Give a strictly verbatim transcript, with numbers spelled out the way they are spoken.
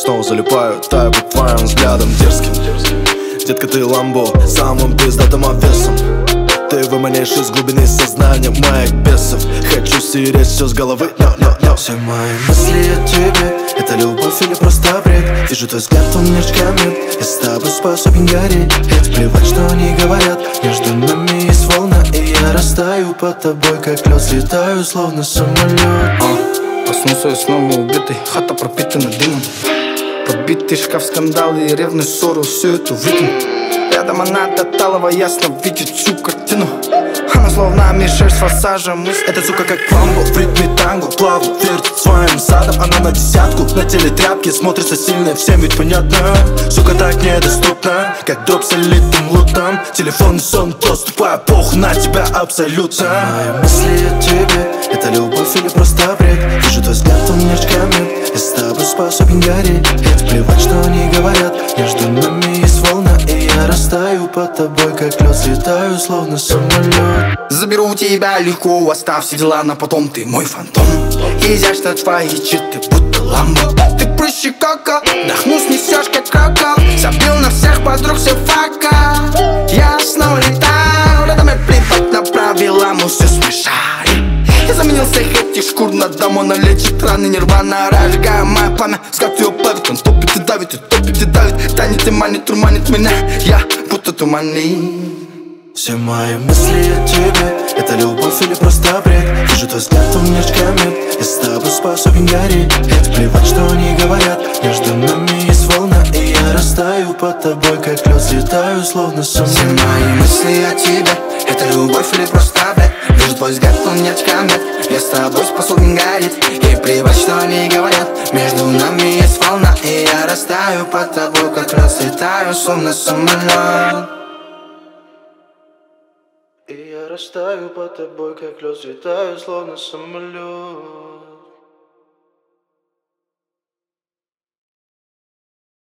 снова залипаю, таю под твоим взглядом дерзким. Детка, ты ламбо, самым пиздатым обвесом. Ты выманяешь из глубины сознания моих бесов. Хочу стереть все с головы, но, но, но все мои мысли о тебе — это любовь или просто бред? Вижу твой взгляд, он не камень. Я с тобой способен гореть. Ведь плевать, что они говорят. Между нами есть волна, и я растаю под тобой, как лед. Слетаю, словно самолет. а, Проснулся я снова убитый, хата пропитана дымом. Подбитый шкаф, скандалы и ревность, ссору, все это в ритм. Рядом она до талого ясно видит всю картину. Она словно мишель с форсажем. Эта сука как ламбо в ритме танго, плавно вертит своим задом. Она на десятку, на теле тряпки, смотрится сильно, всем ведь понятно. Сука так недоступна, как дроп с элитным лутом. Телефон и сон, доступая, похуй на тебя абсолютно. Мои мысли о тебе — это любовь или просто бред? Вижу твой взгляд, он не камень. Я с тобой способен гореть. Ведь плевать, что они говорят. Между нами есть волна, и я растаю под тобой, как лед. Слетаю, словно самолет. Заберу у тебя легко, оставь все дела на потом. Ты мой фантом, изящно твои черты, будто ламбо. Ты проще кока, вдохну снесешь как крокал. Забил на всех подруг, все фака. Я снова летаю, рядом я плевать на правила, мы все смешали. Я заменил всех этих шкур на дом, она лечит раны, нирвана. Разжигая мое пламя, взгляд ее плавит. Он топит и давит, и топит и давит. Танит и манит, турманит меня, я будто туманный. Все мои мысли о тебе — это любовь или просто бред? Вижу твой взгляд, он не камень. Я с тобой способен гореть. Ведь плевать, что они говорят. Между нами есть волна, и я растаю под тобой, как лед. Слетаю, словно самолет. Все мои мысли о тебе — это любовь или просто бред? Вижу твой взгляд, он не камень. Я с тобой способен гореть. И плевать, что они говорят. Между нами есть волна, и я растаю под тобой, как лед. Слетаю, словно самолет. И я растаю под тобой, как лед, слетаю, словно самолет.